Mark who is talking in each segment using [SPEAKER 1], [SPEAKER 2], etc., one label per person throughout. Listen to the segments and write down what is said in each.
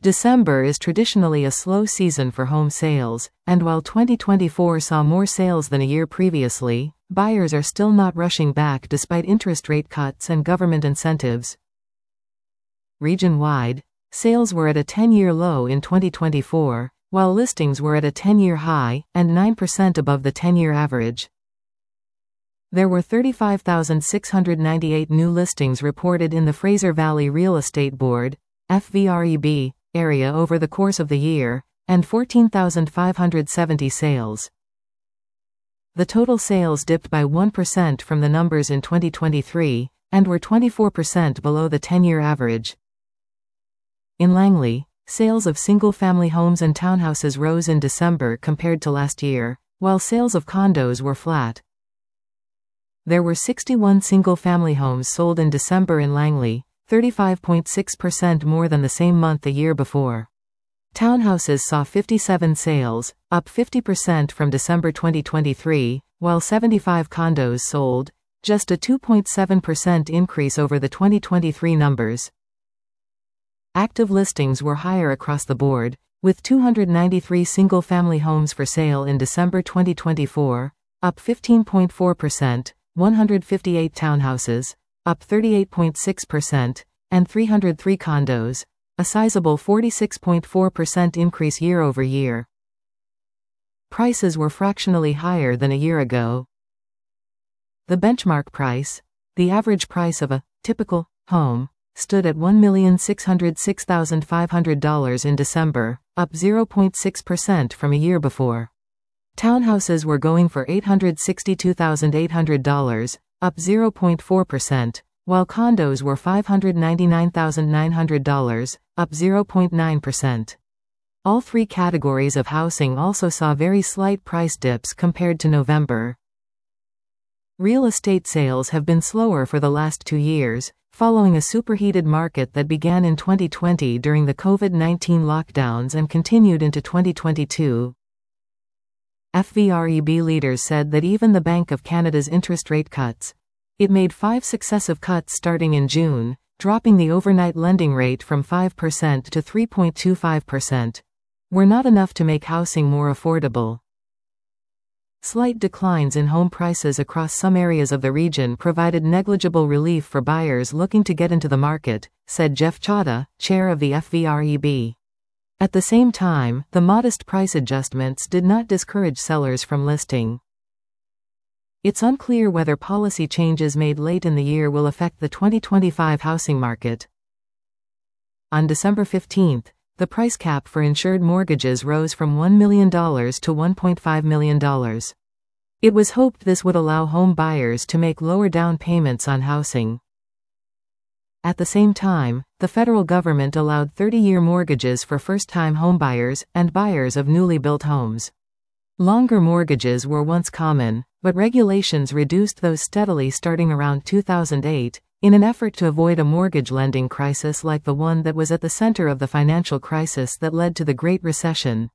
[SPEAKER 1] December is traditionally a slow season for home sales, and while 2024 saw more sales than a year previously, buyers are still not rushing back despite interest rate cuts and government incentives. Region-wide, sales were at a 10-year low in 2024, while listings were at a 10-year high, and 9% above the 10-year average. There were 35,698 new listings reported in the Fraser Valley Real Estate Board (FVREB) area over the course of the year, and 14,570 sales. The total sales dipped by 1% from the numbers in 2023, and were 24% below the 10-year average. In Langley, sales of single-family homes and townhouses rose in December compared to last year, while sales of condos were flat. There were 61 single-family homes sold in December in Langley, 35.6% more than the same month the year before. Townhouses saw 57 sales, up 50% from December 2023, while 75 condos sold, just a 2.7% increase over the 2023 numbers. Active listings were higher across the board, with 293 single-family homes for sale in December 2024, up 15.4%, 158 townhouses, up 38.6%, and 303 condos, a sizable 46.4% increase year over year. Prices were fractionally higher than a year ago. The benchmark price, the average price of a typical home, stood at $1,606,500 in December, up 0.6% from a year before. Townhouses were going for $862,800, up 0.4%, while condos were $599,900, up 0.9%. All three categories of housing also saw very slight price dips compared to November. Real estate sales have been slower for the last 2 years, following a superheated market that began in 2020 during the COVID-19 lockdowns and continued into 2022. FVREB leaders said that even the Bank of Canada's interest rate cuts, it made 5 successive cuts starting in June, dropping the overnight lending rate from 5% to 3.25%, were not enough to make housing more affordable. Slight declines in home prices across some areas of the region provided negligible relief for buyers looking to get into the market, said Jeff Chadha, chair of the FVREB. At the same time, the modest price adjustments did not discourage sellers from listing. It's unclear whether policy changes made late in the year will affect the 2025 housing market. On December 15, the price cap for insured mortgages rose from $1 million to $1.5 million. It was hoped this would allow home buyers to make lower down payments on housing. At the same time, the federal government allowed 30-year mortgages for first-time homebuyers and buyers of newly built homes. Longer mortgages were once common, but regulations reduced those steadily starting around 2008, in an effort to avoid a mortgage lending crisis like the one that was at the center of the financial crisis that led to the Great Recession.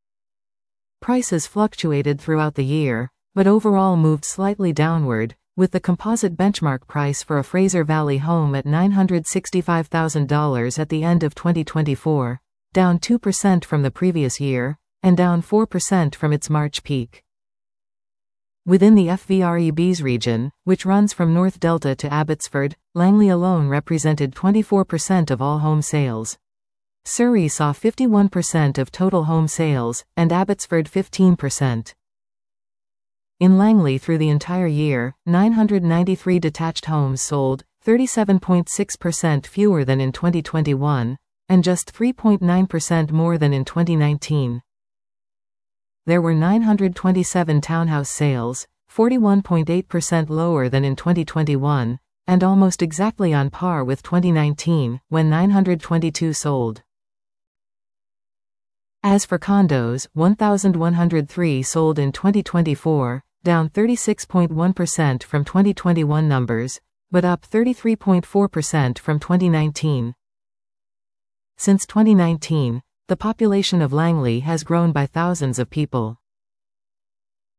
[SPEAKER 1] Prices fluctuated throughout the year, but overall moved slightly downward, with the composite benchmark price for a Fraser Valley home at $965,000 at the end of 2024, down 2% from the previous year, and down 4% from its March peak. Within the FVREB's region, which runs from North Delta to Abbotsford, Langley alone represented 24% of all home sales. Surrey saw 51% of total home sales, and Abbotsford 15%. In Langley through the entire year, 993 detached homes sold, 37.6% fewer than in 2021, and just 3.9% more than in 2019. There were 927 townhouse sales, 41.8% lower than in 2021, and almost exactly on par with 2019, when 922 sold. As for condos, 1,103 sold in 2024, down 36.1% from 2021 numbers, but up 33.4% from 2019. Since 2019, the population of Langley has grown by thousands of people.